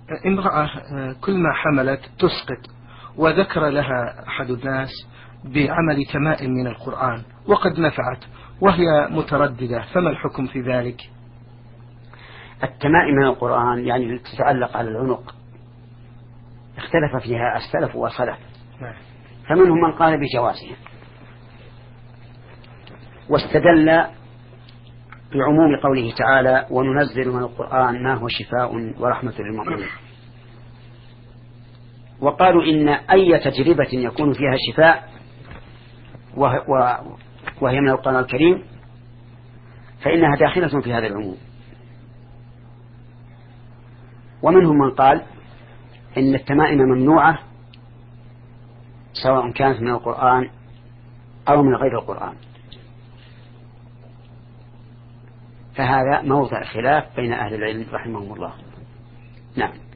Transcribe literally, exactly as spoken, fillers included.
امرأة كل ما حملت تسقط، وذكر لها أحد الناس بعمل تمائم من القرآن وقد نفعت وهي مترددة، فما الحكم في ذلك؟ التمائم من القرآن يعني تتعلق على العنق اختلف فيها السلف والخلف، فمنهم من قال بجوازها واستدل بعموم قوله تعالى وننزل من القرآن ما هو شفاء ورحمة للمؤمنين، وقالوا إن أي تجربة يكون فيها شفاء وهي من القرآن الكريم فإنها داخلة في هذا العموم. ومنهم من قال إن التمائم ممنوعة سواء كانت من القرآن أو من غير القرآن، فهذا موضع خلاف بين أهل العلم رحمهم الله. نعم.